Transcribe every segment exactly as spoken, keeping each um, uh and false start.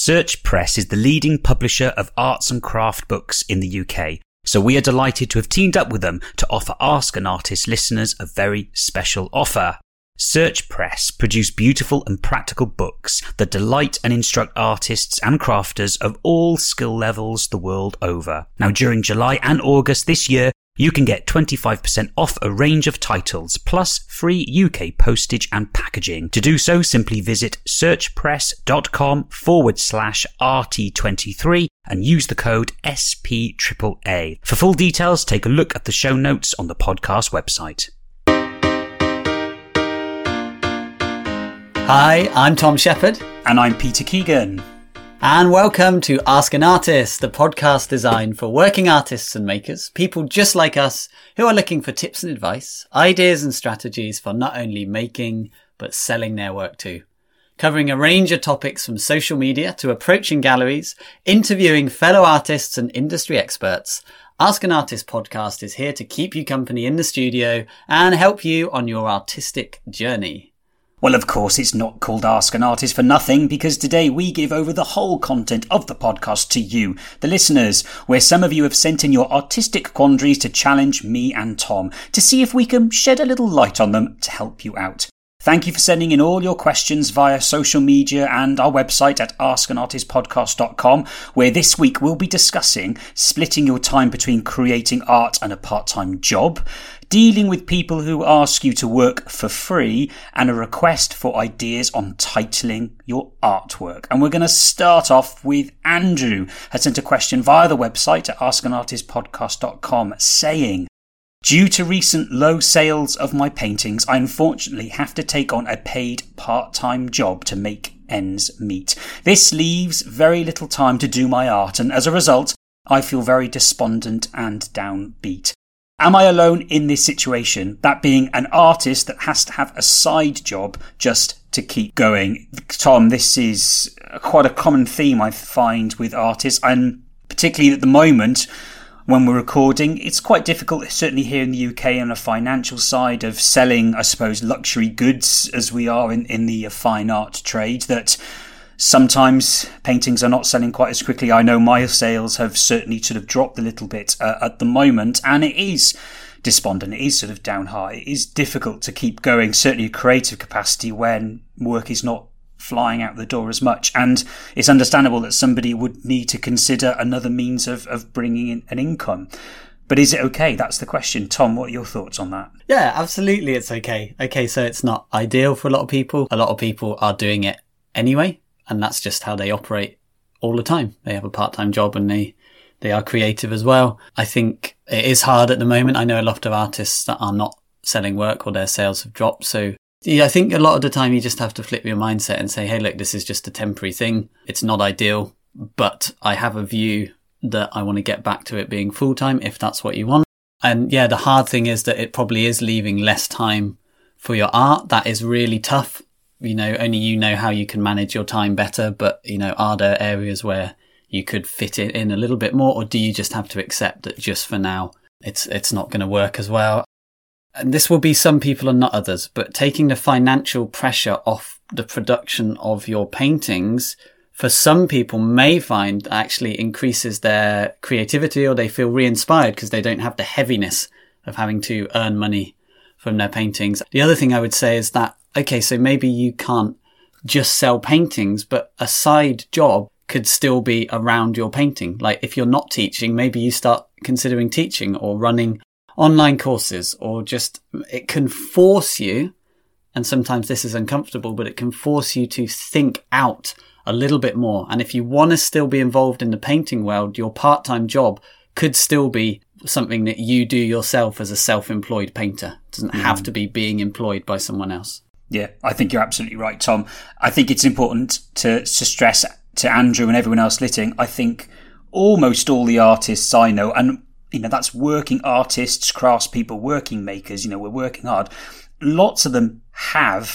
Search Press is the leading publisher of arts and craft books in the U K, so we are delighted to have teamed up with them to offer Ask an Artist listeners a very special offer. Search Press produce beautiful and practical books that delight and instruct artists and crafters of all skill levels the world over. Now, during July and August this year, you can get twenty-five percent off a range of titles, plus free U K postage and packaging. To do so, simply visit searchpress.com forward slash RT23 and use the code S P A A A. For full details, take a look at the show notes on the podcast website. Hi, I'm Tom Shepherd. And I'm Peter Keegan. And welcome to Ask an Artist, the podcast designed for working artists and makers, people just like us who are looking for tips and advice, ideas and strategies for not only making, but selling their work too. Covering a range of topics from social media to approaching galleries, interviewing fellow artists and industry experts, Ask an Artist podcast is here to keep you company in the studio and help you on your artistic journey. Well, of course, it's not called Ask an Artist for nothing, because today we give over the whole content of the podcast to you, the listeners, where some of you have sent in your artistic quandaries to challenge me and Tom, to see if we can shed a little light on them to help you out. Thank you for sending in all your questions via social media and our website at ask an artist podcast dot com, where this week we'll be discussing splitting your time between creating art and a part-time job, dealing with people who ask you to work for free, and a request for ideas on titling your artwork. And we're going to start off with Andrew, has sent a question via the website at ask an artist podcast dot com saying, due to recent low sales of my paintings, I unfortunately have to take on a paid part-time job to make ends meet. This leaves very little time to do my art, and as a result, I feel very despondent and downbeat. Am I alone in this situation, that being an artist that has to have a side job just to keep going? Tom, this is quite a common theme I find with artists, and particularly at the moment when we're recording, it's quite difficult, certainly here in the U K, on a financial side of selling, I suppose, luxury goods as we are in, in the fine art trade, that sometimes paintings are not selling quite as quickly. I know my sales have certainly sort of dropped a little bit uh, at the moment, and it is despondent, it is sort of down high. It is difficult to keep going, certainly a creative capacity, when work is not flying out the door as much. And it's understandable that somebody would need to consider another means of, of bringing in an income. But is it okay? That's the question. Tom, what are your thoughts on that? Yeah, absolutely it's okay. Okay, so it's not ideal for a lot of people. A lot of people are doing it anyway, and that's just how they operate all the time. They have a part-time job and they, they are creative as well. I think it is hard at the moment. I know a lot of artists that are not selling work or their sales have dropped. So yeah, I think a lot of the time you just have to flip your mindset and say, hey, look, this is just a temporary thing. It's not ideal, but I have a view that I want to get back to it being full-time if that's what you want. And yeah, the hard thing is that it probably is leaving less time for your art. That is really tough. You know, only you know how you can manage your time better, but, you know, are there areas where you could fit it in a little bit more, or do you just have to accept that just for now, it's it's not going to work as well? And this will be some people and not others, but taking the financial pressure off the production of your paintings for some people may find actually increases their creativity, or they feel re-inspired because they don't have the heaviness of having to earn money from their paintings. The other thing I would say is that, okay, so maybe you can't just sell paintings, but a side job could still be around your painting. Like if you're not teaching, maybe you start considering teaching or running online courses, or just, it can force you, and sometimes this is uncomfortable, but it can force you to think out a little bit more. And if you want to still be involved in the painting world, your part-time job could still be something that you do yourself as a self-employed painter. It doesn't have mm. to be being employed by someone else. Yeah, I think you're absolutely right, Tom. I think it's important to, to stress to Andrew and everyone else listening, I think almost all the artists I know, and you know, that's working artists, craftspeople, working makers, you know, we're working hard. Lots of them have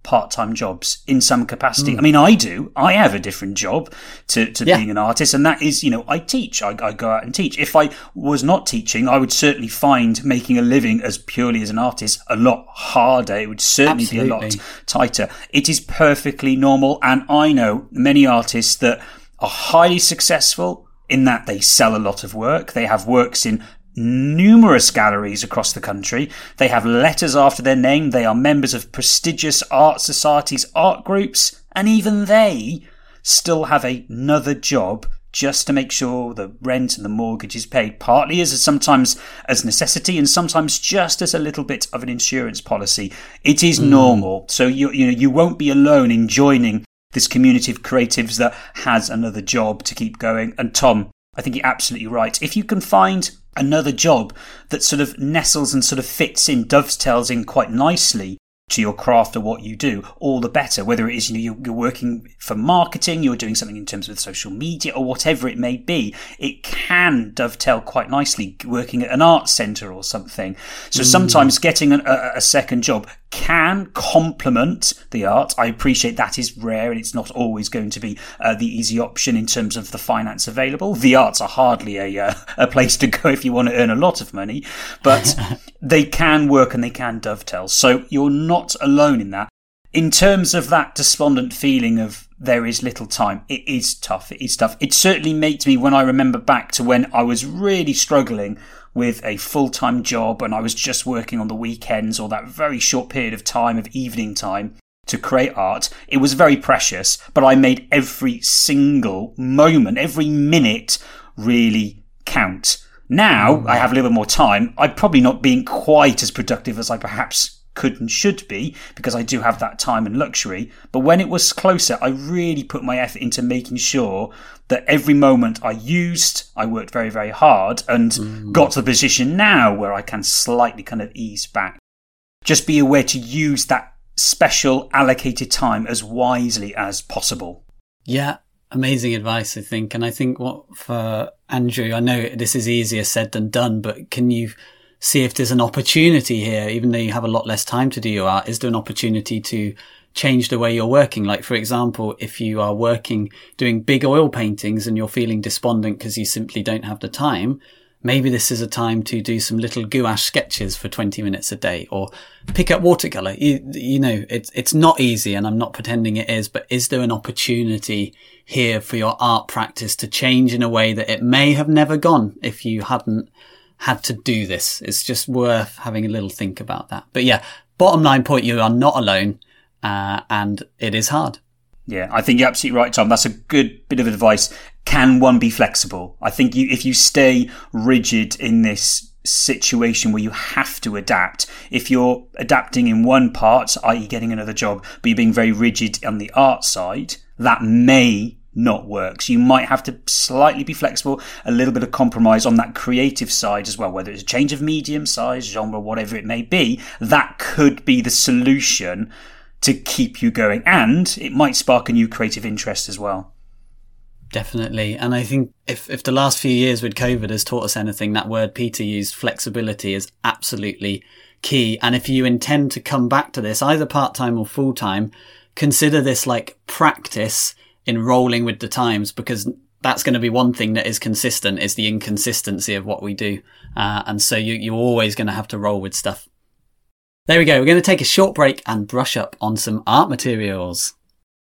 part-time jobs in some capacity. Mm. I mean, I do. I have a different job to, to yeah. being an artist, and that is, you know, I teach. I, I go out and teach. If I was not teaching, I would certainly find making a living as purely as an artist a lot harder. It would certainly Absolutely. be a lot tighter. It is perfectly normal, and I know many artists that are highly successful in that they sell a lot of work. They have works in numerous galleries across the country. They have letters after their name. They are members of prestigious art societies, art groups, and even they still have another job just to make sure the rent and the mortgage is paid, partly as a, sometimes as necessity and sometimes just as a little bit of an insurance policy. It is mm. normal. So you you know you won't be alone in joining this community of creatives that has another job to keep going. And Tom, I think you're absolutely right. If you can find another job that sort of nestles and sort of fits in, dovetails in quite nicely to your craft or what you do, all the better. Whether it is, you know, you're, you're working for marketing, you're doing something in terms of social media or whatever it may be, it can dovetail quite nicely working at an art centre or something. So mm. sometimes getting an, a, a second job can complement the art. I appreciate that is rare and it's not always going to be uh, the easy option in terms of the finance available. The arts are hardly a uh, a place to go if you want to earn a lot of money, but they can work and they can dovetail. So you're not alone in that. In terms of that despondent feeling of there is little time, it is tough. It is tough. It certainly made me, when I remember back to when I was really struggling with a full-time job and I was just working on the weekends or that very short period of time of evening time to create art, it was very precious, but I made every single moment, every minute really count. Now I have a little bit more time. I'm probably not being quite as productive as I perhaps could and should be because I do have that time and luxury. But when it was closer, I really put my effort into making sure that every moment I used, I worked very, very hard and mm. got to the position now where I can slightly kind of ease back. Just be aware to use that special allocated time as wisely as possible. Yeah, amazing advice, I think. And I think what for Andrew, I know this is easier said than done, but can you see if there's an opportunity here, even though you have a lot less time to do your art? Is there an opportunity to change the way you're working? Like, for example, if you are working doing big oil paintings and you're feeling despondent because you simply don't have the time, maybe this is a time to do some little gouache sketches for twenty minutes a day or pick up watercolor. You, you know, it's, it's not easy and I'm not pretending it is, but is there an opportunity here for your art practice to change in a way that it may have never gone if you hadn't had to do this? It's just worth having a little think about that. But yeah, bottom line point, you are not alone, uh, and it is hard. Yeah, I think you're absolutely right, Tom. That's a good bit of advice. Can one be flexible? I think you, if you stay rigid in this situation where you have to adapt, if you're adapting in one part, that is getting another job, but you're being very rigid on the art side, that may not work. So you might have to slightly be flexible, a little bit of compromise on that creative side as well, whether it's a change of medium, size, genre, whatever it may be. That could be the solution to keep you going, and it might spark a new creative interest as well. Definitely. And I think if, if the last few years with COVID has taught us anything, that word Peter used, flexibility, is absolutely key. And if you intend to come back to this, either part-time or full-time, consider this like practice in rolling with the times, because that's going to be one thing that is consistent, is the inconsistency of what we do. Uh, and so you, you're always going to have to roll with stuff. There we go. We're going to take a short break and brush up on some art materials.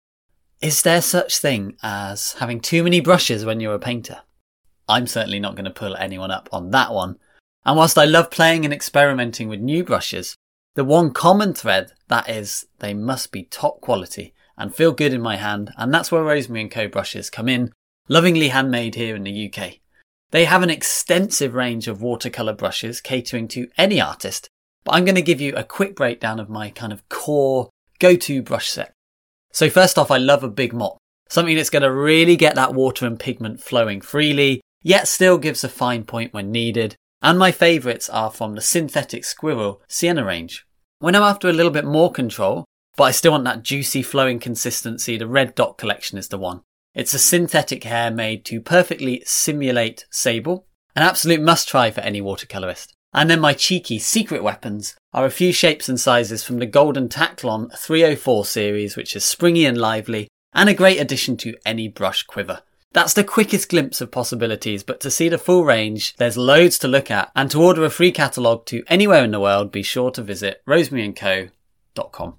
Is there such thing as having too many brushes when you're a painter? I'm certainly not going to pull anyone up on that one. And whilst I love playing and experimenting with new brushes, the one common thread, that is, they must be top quality and feel good in my hand, and that's where Rosemary and Co brushes come in, lovingly handmade here in the U K. They have an extensive range of watercolour brushes catering to any artist, but I'm going to give you a quick breakdown of my kind of core go-to brush set. So first off, I love a big mop, something that's going to really get that water and pigment flowing freely, yet still gives a fine point when needed. And my favourites are from the Synthetic Squirrel Sienna range. When I'm after a little bit more control, but I still want that juicy flowing consistency, the Red Dot collection is the one. It's a synthetic hair made to perfectly simulate sable, an absolute must try for any watercolourist. And then my cheeky secret weapons are a few shapes and sizes from the Golden Tacklon three oh four series, which is springy and lively, and a great addition to any brush quiver. That's the quickest glimpse of possibilities, but to see the full range, there's loads to look at, and to order a free catalogue to anywhere in the world, be sure to visit rosemary and co dot com.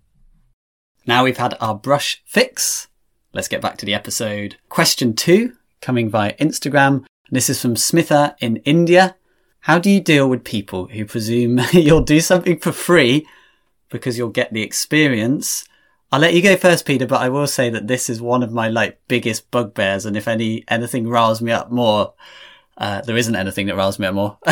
Now we've had our brush fix, let's get back to the episode. Question two, coming via Instagram. This is from Smitha in India. How do you deal with people who presume you'll do something for free because you'll get the experience? I'll let you go first, Peter, but I will say that this is one of my like biggest bugbears, and if any anything riles me up more, uh, there isn't anything that riles me up more.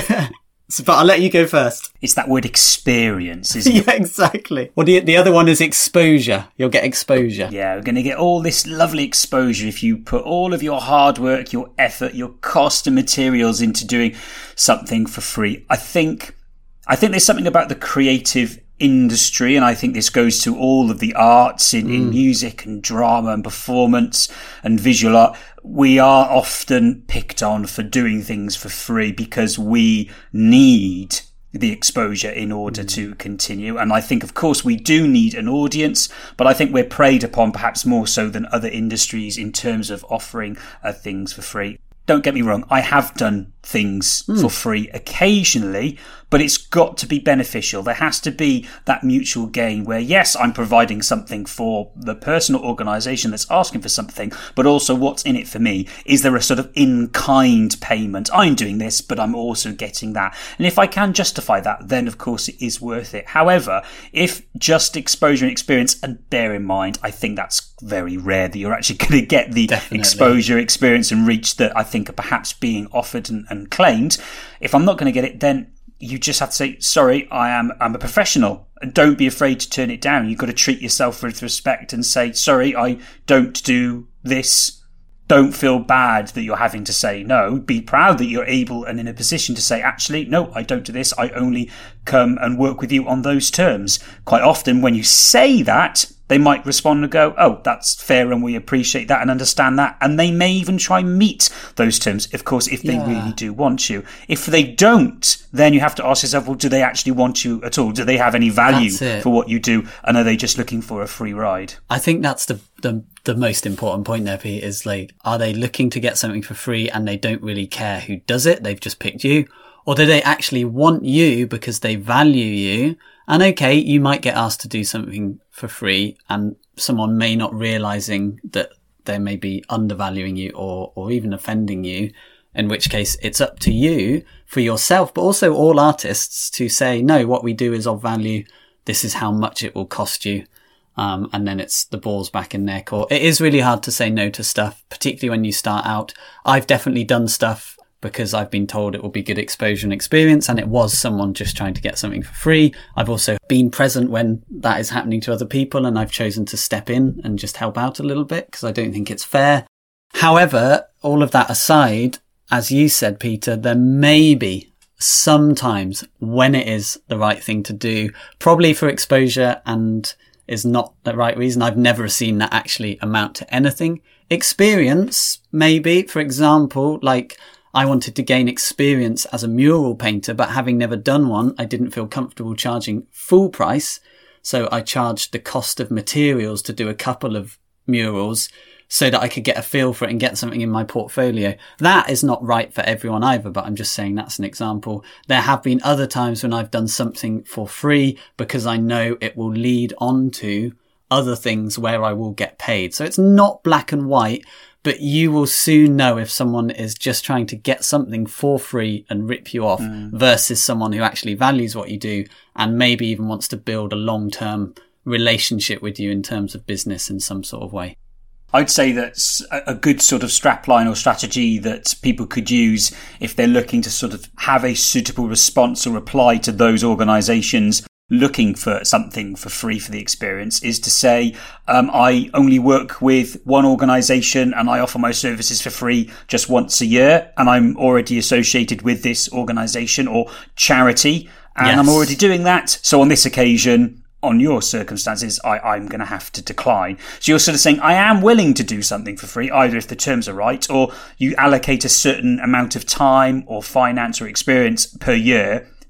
So, but I'll let you go first. It's that word experience, isn't it? Yeah, exactly. Well, the, the other one is exposure. You'll get exposure. Yeah, we're going to get all this lovely exposure if you put all of your hard work, your effort, your cost and materials into doing something for free. I think, I think there's something about the creative industry, and I think this goes to all of the arts in, mm. in music and drama and performance and visual art. We are often picked on for doing things for free because we need the exposure in order mm. to continue. And I think, of course, we do need an audience, but I think we're preyed upon perhaps more so than other industries in terms of offering uh, things for free. Don't get me wrong, I have done things mm. for free occasionally, but it's got to be beneficial. There has to be that mutual gain where, yes, I'm providing something for the person or organisation that's asking for something, but also what's in it for me? Is there a sort of in-kind payment? I'm doing this, but I'm also getting that. And if I can justify that, then of course it is worth it. However, if just exposure and experience, and bear in mind, I think that's very rare that you're actually going to get the Definitely. exposure, experience and reach that I think are perhaps being offered and, and claimed. If I'm not going to get it, then you just have to say, sorry, I am I'm a professional. And don't be afraid to turn it down. You've got to treat yourself with respect and say, sorry, I don't do this. Don't feel bad that you're having to say no. Be proud that you're able and in a position to say, actually, no, I don't do this. I only come and work with you on those terms. Quite often when you say that, they might respond and go, oh, that's fair and we appreciate that and understand that. And they may even try and meet those terms, of course, if they yeah. really do want you. If they don't, then you have to ask yourself, well, do they actually want you at all? Do they have any value for what you do? And are they just looking for a free ride? I think that's the, the, the most important point there, Pete, is like, are they looking to get something for free and they don't really care who does it? They've just picked you. Or do they actually want you because they value you? And okay, you might get asked to do something for free and someone may not realizing that they may be undervaluing you or, or even offending you, in which case it's up to you for yourself, but also all artists to say, no, what we do is of value. This is how much it will cost you. Um, and then it's the ball's back in their court. It is really hard to say no to stuff, particularly when you start out. I've definitely done stuff because I've been told it will be good exposure and experience, and it was someone just trying to get something for free. I've also been present when that is happening to other people, and I've chosen to step in and just help out a little bit because I don't think it's fair. However, all of that aside, as you said, Peter, there may be sometimes when it is the right thing to do, probably for exposure and is not the right reason. I've never seen that actually amount to anything. Experience, maybe, for example, like I wanted to gain experience as a mural painter, but having never done one, I didn't feel comfortable charging full price. So I charged the cost of materials to do a couple of murals so that I could get a feel for it and get something in my portfolio. That is not right for everyone either, but I'm just saying that's an example. There have been other times when I've done something for free because I know it will lead on to other things where I will get paid. So it's not black and white, but you will soon know if someone is just trying to get something for free and rip you off mm. versus someone who actually values what you do and maybe even wants to build a long-term relationship with you in terms of business in some sort of way. I'd say that's a good sort of strapline or strategy that people could use if they're looking to sort of have a suitable response or reply to those organisations looking for something for free for the experience, is to say, um, I only work with one organisation and I offer my services for free just once a year, and I'm already associated with this organisation or charity, and yes. I'm already doing that. So on this occasion, on your circumstances, I, I'm going to have to decline. So you're sort of saying, I am willing to do something for free, either if the terms are right, or you allocate a certain amount of time or finance or experience per year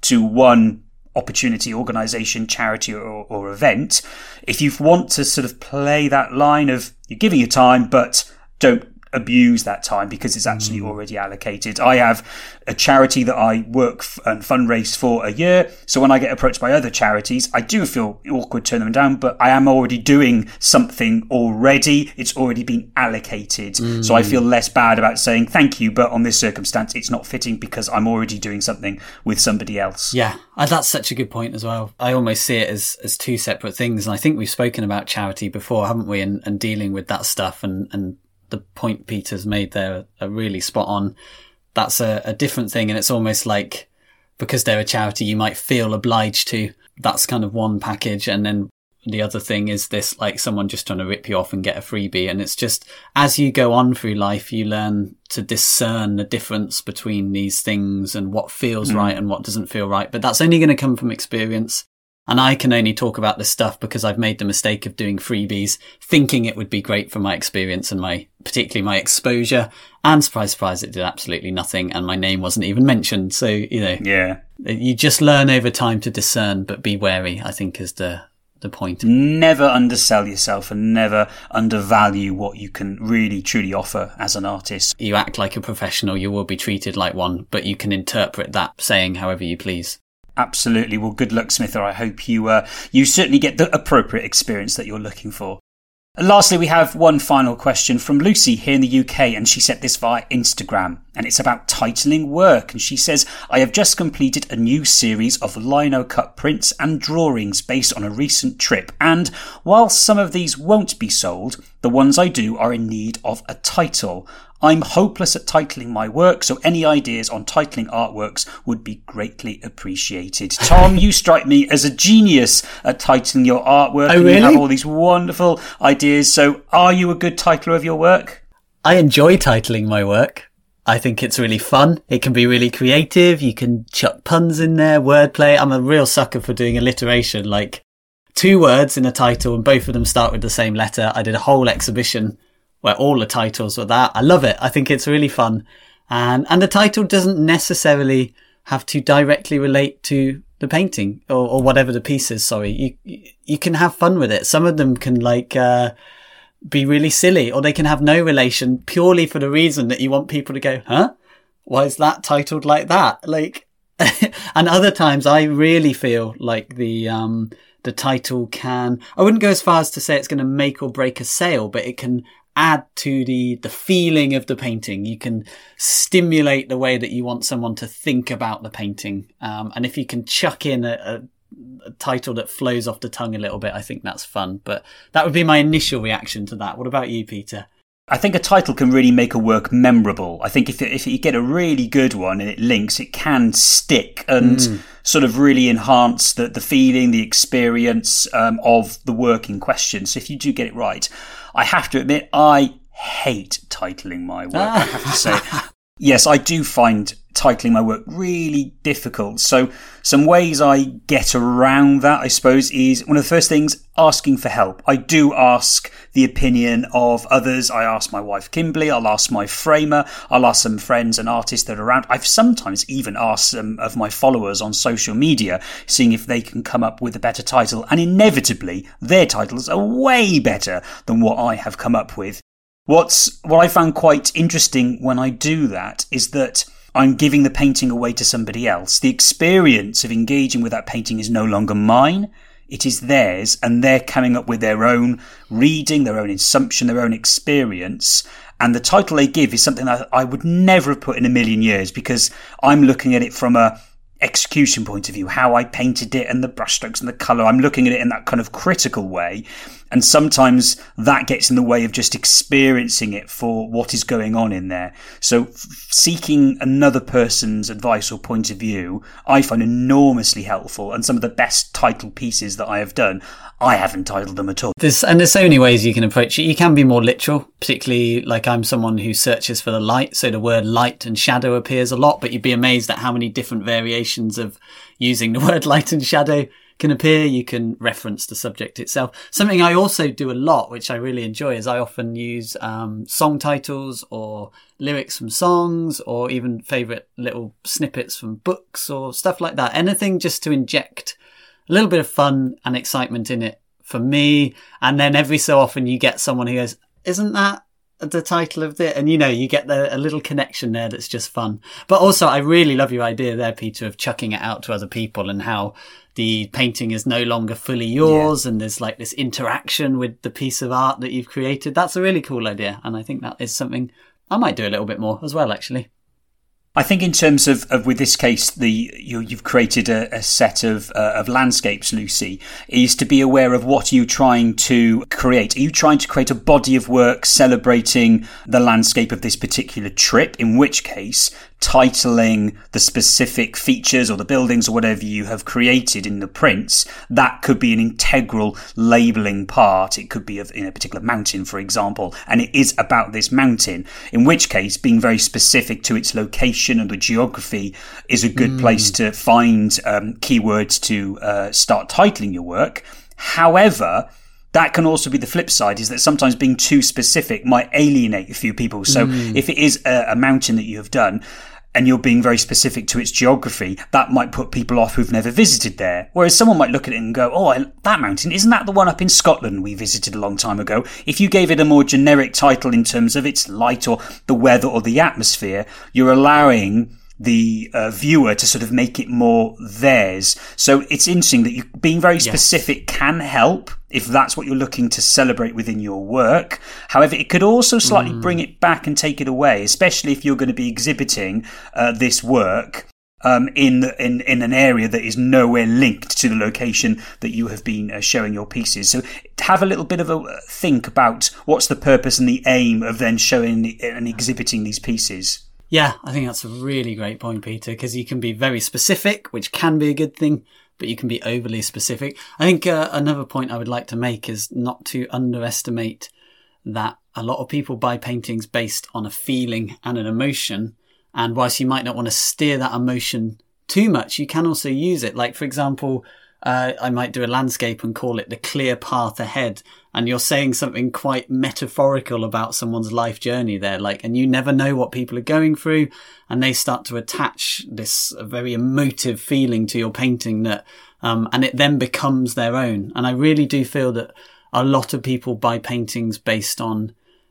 to one opportunity, organisation, charity or, or event. If you want to sort of play that line of you're giving your time, but don't abuse that time because it's actually mm. already allocated. I have a charity that I work f- and fundraise for a year. So when I get approached by other charities, I do feel awkward turning them down, but I am already doing something already. It's already been allocated. Mm. So I feel less bad about saying thank you, but on this circumstance, it's not fitting because I'm already doing something with somebody else. Yeah, that's such a good point as well. I almost see it as, as two separate things. And I think we've spoken about charity before, haven't we? And, and dealing with that stuff and, and the point Peter's made there are really spot on. That's a, a different thing. And it's almost like because they're a charity, you might feel obliged to. That's kind of one package. And then the other thing is this, like someone just trying to rip you off and get a freebie. And it's just as you go on through life, you learn to discern the difference between these things and what feels mm. right and what doesn't feel right. But that's only going to come from experience. And I can only talk about this stuff because I've made the mistake of doing freebies, thinking it would be great for my experience and my, particularly my exposure. And surprise, surprise, it did absolutely nothing. And my name wasn't even mentioned. So, you know, yeah, you just learn over time to discern, but be wary, I think is the, the point. Never undersell yourself and never undervalue what you can really, truly offer as an artist. You act like a professional, you will be treated like one, but you can interpret that saying however you please. Absolutely. Well, good luck, Smither. I hope you uh, you certainly get the appropriate experience that you're looking for. And lastly, we have one final question from Lucy here in the U K, and she sent this via Instagram, and it's about titling work. And she says, I have just completed a new series of lino cut prints and drawings based on a recent trip. And while some of these won't be sold, the ones I do are in need of a title. I'm hopeless at titling my work, so any ideas on titling artworks would be greatly appreciated. Tom, you strike me as a genius at titling your artwork. Oh, really? You have all these wonderful ideas. So are you a good titler of your work? I enjoy titling my work. I think it's really fun. It can be really creative. You can chuck puns in there, wordplay. I'm a real sucker for doing alliteration, like two words in a title and both of them start with the same letter. I did a whole exhibition where all the titles were that. I love it. I think it's really fun. And and the title doesn't necessarily have to directly relate to the painting or, or whatever the piece is. Sorry. You you can have fun with it. Some of them can like uh be really silly, or they can have no relation purely for the reason that you want people to go, huh? Why is that titled like that? Like, and other times I really feel like the um the title can, I wouldn't go as far as to say it's going to make or break a sale, but it can add to the, the feeling of the painting. You can stimulate the way that you want someone to think about the painting. Um, and if you can chuck in a, a, a title that flows off the tongue a little bit, I think that's fun. But that would be my initial reaction to that. What about you, Peter? I think a title can really make a work memorable. I think if if you get a really good one and it links, it can stick and mm. sort of really enhance the, the feeling, the experience um, of the work in question. So if you do get it right, I have to admit, I hate titling my work, I have to say. Yes, I do find titling my work really difficult. So some ways I get around that, I suppose, is one of the first things, asking for help. I do ask the opinion of others. I ask my wife, Kimberly. I'll ask my framer. I'll ask some friends and artists that are around. I've sometimes even asked some of my followers on social media, seeing if they can come up with a better title. And inevitably, their titles are way better than what I have come up with. What's what I found quite interesting when I do that is that I'm giving the painting away to somebody else. The experience of engaging with that painting is no longer mine. It is theirs, and they're coming up with their own reading, their own assumption, their own experience. And the title they give is something that I would never have put in a million years, because I'm looking at it from a execution point of view, how I painted it and the brushstrokes and the colour. I'm looking at it in that kind of critical way. And sometimes that gets in the way of just experiencing it for what is going on in there. So f- seeking another person's advice or point of view, I find enormously helpful. And some of the best title pieces that I have done, I haven't titled them at all. There's, and there's so many ways you can approach it. You can be more literal, particularly like I'm someone who searches for the light. So the word light and shadow appears a lot, but you'd be amazed at how many different variations of using the word light and shadow can appear. You can reference the subject itself. Something I also do a lot, which I really enjoy, is I often use um, song titles or lyrics from songs, or even favourite little snippets from books or stuff like that. Anything just to inject a little bit of fun and excitement in it for me. And then every so often you get someone who goes, isn't that the title of it? And, you know, you get the, a little connection there that's just fun. But also, I really love your idea there, Peter, of chucking it out to other people, and how the painting is no longer fully yours, yeah. and there's like this interaction with the piece of art that you've created. That's a really cool idea. And I think that is something I might do a little bit more as well, actually. I think in terms of, of with this case, the you, you've created a, a set of uh, of landscapes, Lucy, is to be aware of what you're trying to create. Are you trying to create a body of work celebrating the landscape of this particular trip, in which case titling the specific features or the buildings or whatever you have created in the prints, that could be an integral labelling part. It could be of, in a particular mountain, for example, and it is about this mountain, in which case being very specific to its location and the geography is a good mm. place to find um, keywords to uh, start titling your work. However, that can also be the flip side, is that sometimes being too specific might alienate a few people. So mm. if it is a, a mountain that you have done and you're being very specific to its geography, that might put people off who've never visited there. Whereas someone might look at it and go, oh, I, that mountain, isn't that the one up in Scotland we visited a long time ago? If you gave it a more generic title in terms of its light or the weather or the atmosphere, you're allowing the uh, viewer to sort of make it more theirs. So it's interesting that you being very specific yes. can help if that's what you're looking to celebrate within your work. However, it could also slightly mm. bring it back and take it away, especially if you're going to be exhibiting uh, this work um, in, the, in in an area that is nowhere linked to the location that you have been uh, showing your pieces. So have a little bit of a think about what's the purpose and the aim of then showing and exhibiting these pieces. Yeah, I think that's a really great point, Peter, because you can be very specific, which can be a good thing, but you can be overly specific. I think uh, another point I would like to make is not to underestimate that a lot of people buy paintings based on a feeling and an emotion. And whilst you might not want to steer that emotion too much, you can also use it. Like, for example, uh, I might do a landscape and call it the clear path ahead. And you're saying something quite metaphorical about someone's life journey there, like, and you never know what people are going through, and they start to attach this very emotive feeling to your painting that, um, and it then becomes their own. And I really do feel that a lot of people buy paintings based on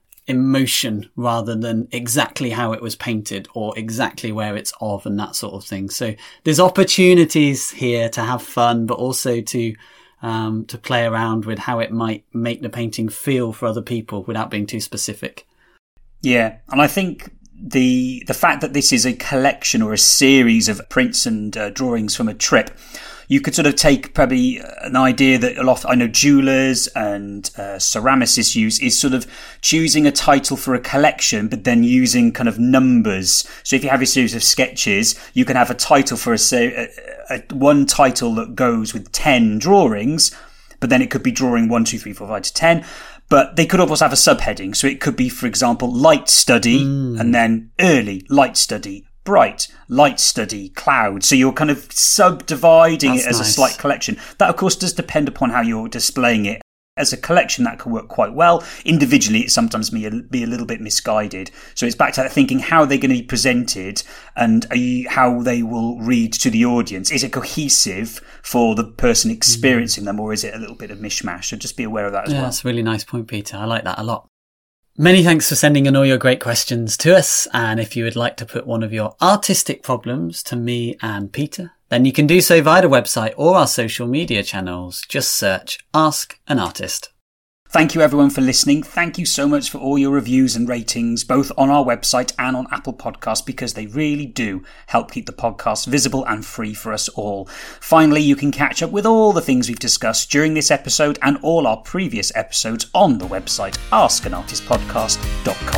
emotion rather than exactly how it was painted or exactly where it's of and that sort of thing. So there's opportunities here to have fun, but also to Um, to play around with how it might make the painting feel for other people without being too specific. Yeah, and I think the the fact that this is a collection or a series of prints and uh, drawings from a trip, you could sort of take probably an idea that a lot, I know jewelers and uh, ceramicists use, is sort of choosing a title for a collection, but then using kind of numbers. So if you have a series of sketches, you can have a title for a, a, a one title that goes with ten drawings, but then it could be drawing one, two, three, four, five to ten. But they could also have a subheading. So it could be, for example, light study, mm. and then early light study, bright light study, cloud. So you're kind of subdividing That's it as nice. a slight collection. That, of course, does depend upon how you're displaying it. As a collection, that can work quite well. Individually, it sometimes may be a little bit misguided. So it's back to that thinking how they're going to be presented and how they will read to the audience. Is it cohesive for the person experiencing mm. them, or is it a little bit of mishmash? So just be aware of that as yeah, well. That's a really nice point, Peter. I like that a lot. Many thanks for sending in all your great questions to us. And if you would like to put one of your artistic problems to me and Peter, then you can do so via the website or our social media channels. Just search Ask an Artist. Thank you everyone for listening. Thank you so much for all your reviews and ratings, both on our website and on Apple Podcasts, because they really do help keep the podcast visible and free for us all. Finally, you can catch up with all the things we've discussed during this episode and all our previous episodes on the website ask an artist podcast dot com.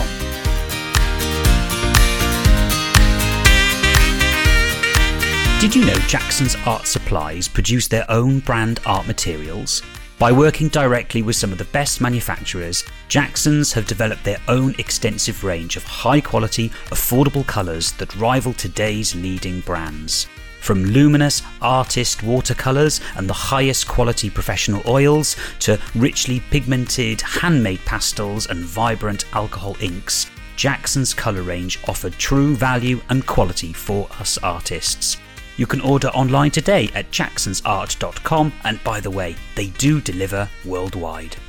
Did you know Jackson's Art Supplies produce their own brand art materials? By working directly with some of the best manufacturers, Jackson's have developed their own extensive range of high-quality, affordable colours that rival today's leading brands. From luminous artist watercolours and the highest quality professional oils to richly pigmented handmade pastels and vibrant alcohol inks, Jackson's colour range offered true value and quality for us artists. You can order online today at jacksons art dot com, and by the way, they do deliver worldwide.